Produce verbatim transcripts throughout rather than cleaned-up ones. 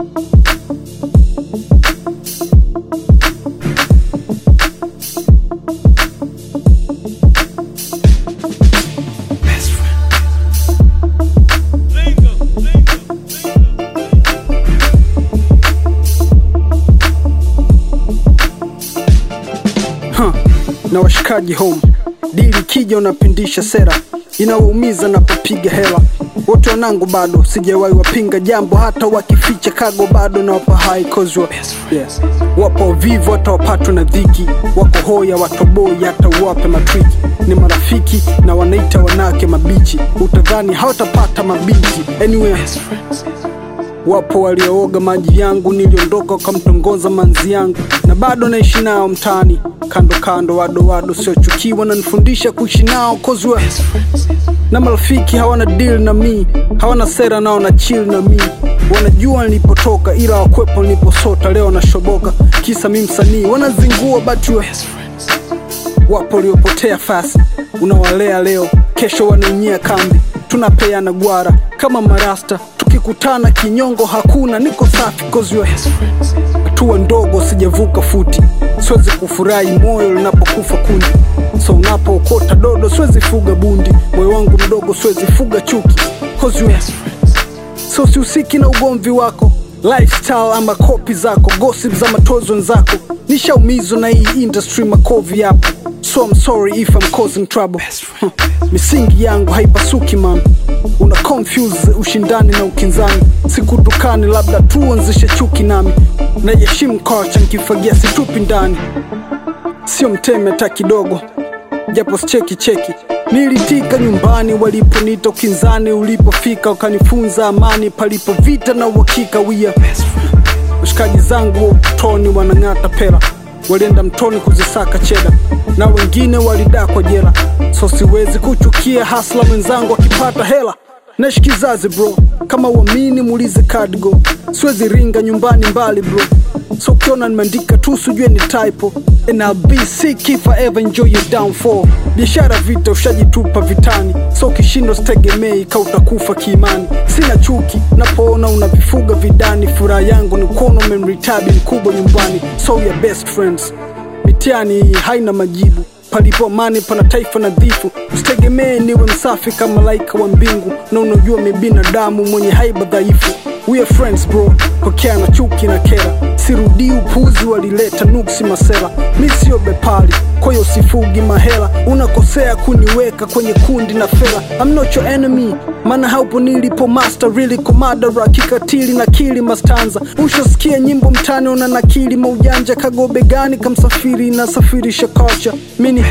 Na washikaji home, dili kija unapindisha sera, inawaumiza na kupiga hela. Wote wanangu bado sijawahi wapinga jambo, hata wakificha kago bado na wapa high cause wa yes. Wapo vivu hata wapatwa na dhiki, wako hoya watoboi hata uwape matriki. Ni marafiki na wanaita wanake mabichi, utadhani hawatapata mabiti. Anyway, wapo waliooga maji yangu, niliondoka wakamtongoza manzi yangu, na bado naishi nao mtani kando kando, wado wado sio chukiwa na nifundisha kuishi nao cause we na marafiki hawana deal na mi, hawana sera nao na chill na mi. Wanajua nilipotoka ila wakwepo niliposota, leo na shoboka kisa mi msanii. Wanazingua but we wapo waliopotea fast, unawalea leo kesho wananyia kambi. Tunapeana gwara kama marasta, tukikutana kinyongo hakuna, niko safi cause we hatua ndogo sijavuka futi. Siwezi kufurahi moyo linapokufa kundi, so unapookota dodo siwezi fuga bundi. Moyo wangu mdogo siwezi fuga chuki cause we so siusiki na ugomvi wako, lifestyle ama copy zako, gossip za matozo nzako. Nishaumizwa na hii industry makovi hapo, so I'm sorry if I'm causing trouble. huh. Misingi yangu haipasuki man, una confuse ushindani na ukinzani. Sikutukani labda tuanzishe chuki nami, na yeshimu kocha nkifagia situpi ndani. Sio mteme ta kidogo, japo cheki cheki. Nilitika nyumbani waliponita ukinzani, ulipofika ukanifunza amani palipo vita na uhakika. We are mshikaji zangu toni wanangata pela, walienda mtoni kuzisaka cheda, na wengine walidakwa jela. So siwezi kuchukia hasla mwenzangu akipata hela. Nesh kizazi bro, kama uamini muulize Kadgo. Siwezi ringa nyumbani mbali bro, so ukiona nimeandika tu sijue ni typo. And I'll be sick if I ever enjoy your downfall. Biashara vita ushajitupa vitani, so kishindo stegemei ka utakufa kiimani. Sina chuki napoona unavifuga vidani, furaha yangu ni kuona umemritabi mkubwa nyumbani. So your best friends, mitiani haina majibu, palipo amani pana taifa nadhifu. Usitegemee niwe msafi kama malaika wa mbingu, na unajua mi binadamu mwenye haiba dhaifu. We are friends bro, pokea na chuki na kera. Sirudi upuzi walileta nuksi masela, mi sio bepali kwa hiyo sifugi mahela. Unakosea kuniweka kwenye kundi na fela. I'm not your enemy, mana haupo nilipo master really komadara kikatili na kili mastanza. Ushasikia nyimbo mtani una nakili maujanja, kagobe gani kamsafiri na safirisha culture. Mini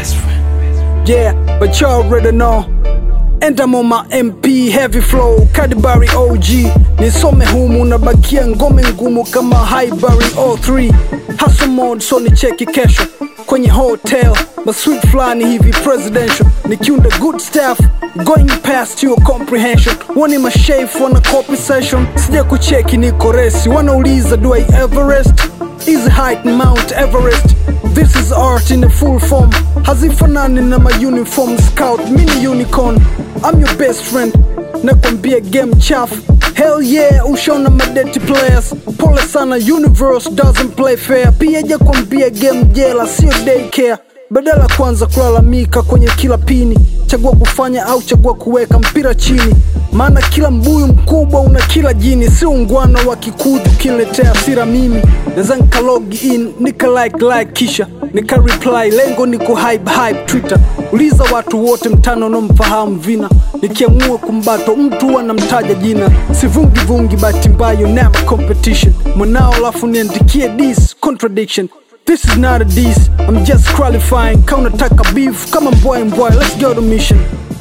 yeah, but you already know. And I'm on my M P, heavy flow, Kadibari O G. Nisome humu na bakia ngome ngumu kama Highbury O three. Hustle mode so ni cheki kesho kwenye hotel, masweet flani hivi presidential. Nikiunda good stuff, going past your comprehension. Wani mashayf wana copy session, sija kucheki niko resi. Wanauliza do I Everest, is height Mount Everest. This is art in a full form, hazifanani na ma uniform scout, mini unicorn. I'm your best friend, nakwambia game chafu. Hell yeah, ushaona madeti players. Pole sana, universe doesn't play fair. Pia ja kwambia game jela, sio daycare. Badala kwanza kulalamika kwenye kila pini, chagua kufanya au chagua kuweka mpira chini. Maana kila mbuyu mkubwa una kila jini, si ungwana wa kikudu kiletea sira mimi. Neza nika log in, nika like like kisha nika reply, lengo niko hype hype Twitter. Uliza watu wote mtano no mfahamu vina, nikiamua kumbato mtu wanamtaja jina. Sivungi vungi bahati mbaya, never competition. Mwanao lafu niandikie this contradiction. This is not a diss, I'm just qualifying. Kauna taka beef, kama mboy mboy, let's go to mission.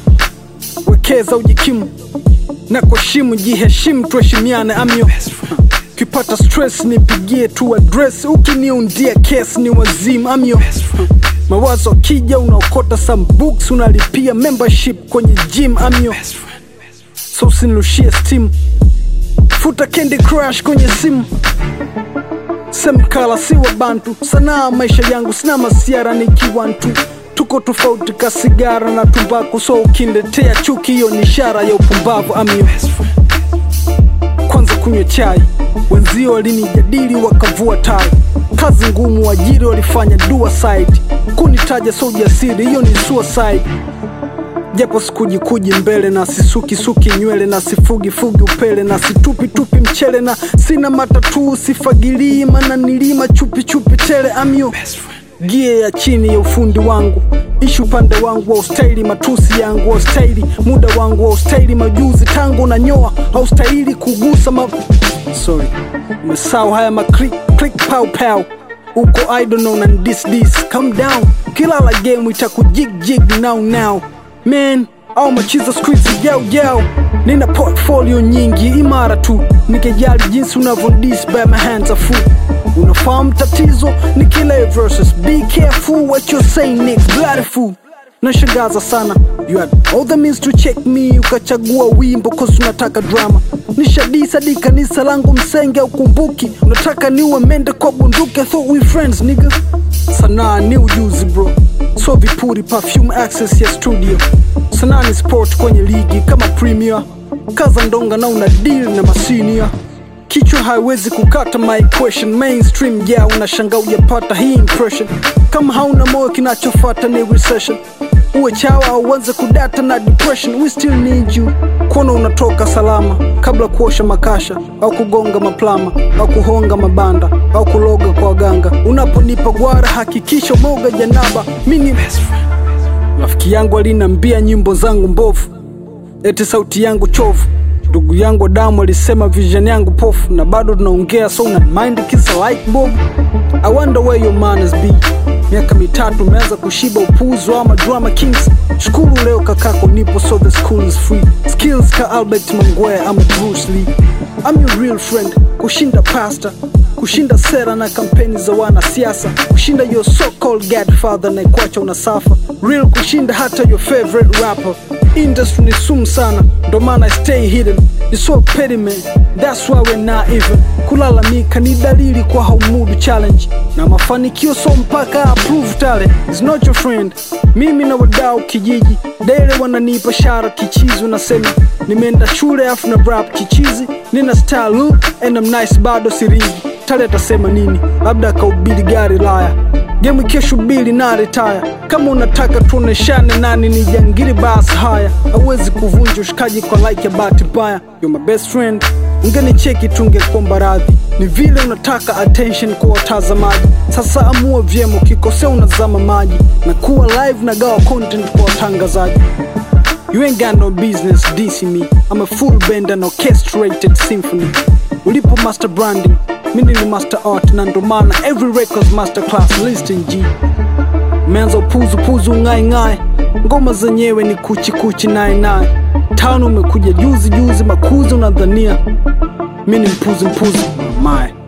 Wekeza ujikimu na kuheshimu, jiheshimu tuheshimiane. I'm your best friend. Kipata stress nipigie tu address, ukiniundia case ni wazimu. I'm your best friend. Mawazo kija unaokota some books, unalipia membership kwenye gym. I'm your best friend. So usinirushie steam, futa Candy Crush kwenye simu. Semkala si wabantu, sanaa maisha yangu sina masiara nikiwantu. Tuko tofauti ka sigara na tumbaku, so ukindetea chuki hiyo ni ishara ya upumbavu. I'm your best friend. Kwanza kunywa chai, Wenzio walinijadili wakavua tai. Kazi ngumu wajiri walifanya dua side. Kunitaja so ujasiri, hiyo ni suicide. Japo sikuji kuji mbele na sisuki suki nywele na sifugi fugi upele na situpi tupi mchele na sina matatu sifagili mana nilima chupi chupi tele. I'm your best friend. Gie ya chini ya ufundi wangu, ishu pande wangu wa ustaili, matusi yangu wa ustaili, muda wangu wa ustaili, majuzi tangu na nyoa haustaili kugusa ma... Sorry, umesau haya ma click click pow pow. Uko I don't know na this this, calm down. Kila la game itaku jig jig now now. Man, au machiza streets yao yao. Nina portfolio nyingi imara tu, nikijali jinsi unavyondis by my hands are full. Unafahamu tatizo ni kila verses. Be careful what you're saying next, bloody fool. Nashangaza sana, you had all the means to check me, ukachagua wimbo cause unataka drama. Nishadisa di kanisa langu msenge ukumbuki, unataka niwe mende kwa bunduki. I thought we friends nigga. Sanaa ni ujuzi bro, so vipuri perfume access ya studio. Sanaa ni sport kwenye ligi kama premier. Kaza ndonga na una deal na masinia. Kichwa haiwezi kukata my question. Mainstream ya yeah, unashanga ujapata hii impression. Kama hauna moyo kinachofuata ni recession. Uwe chawa au uanze kudata na depression. We still need you. Kuona unatoka salama kabla kuosha makasha au kugonga maplama au kuhonga mabanda au kuloga kwa ganga. Unaponipa gwara hakikisha moga janaba. Mini best friend. Rafiki yangu alinambia nyimbo zangu mbovu, eti sauti yangu chovu. Ndugu yangu damu alisema vision yangu pofu, na bado tunaongea so una mind kisa like bob. I wonder where your manners be. Miaka mitatu umeanza kushiba upuzo ama drama kings. Shukuru leo kakako nipo so the school is free. Skills ka Albert Mangwea ama Bruce Lee. I'm your real friend, kushinda pastor, kushinda sera na kampeni za wana siasa, kushinda your so called godfather na ikuacha unasafa. Real kushinda hata your favorite rapper. Industry ni sumu sana, ndo maana I stay hidden. You're so petty man, that's why we're not even. Kulalamika ni dalili kwa haumudu challenge, na mafanikio so mpaka approve talent. It's not your friend. Mimi na wadau kijiji daily wananipa shara kichizi. Unasema nimeenda shule afu na rap kichizi. Nina style look and I'm nice bado siringi. Tale atasema nini? Labda kaubili gari laya. Game kesho bili na retire. Kama unataka tuoneshane nani ni jangiri bas haya. Hawezi kuvunja ushikaji kwa like ya bahati mbaya. You're my best friend. Ungeni cheki tungekuomba radhi. Ni vile unataka attention kwa watazamaji. Sasa amua vyema, ukikosea unazama maji. Na kuwa live na gawa content kwa watangazaji. You ain't got no business dissing me. I'm a full band and orchestrated symphony. Ulipo master branding, mimi ni master art, na ndo maana every records master class listing G. Umeanza upuzu puzu ngai ngai, ngoma zenyewe ni kuchi kuchi nai nai. Tano umekuja juzi juzi makuzi unadhania mimi ni mpuzi mpuzi. My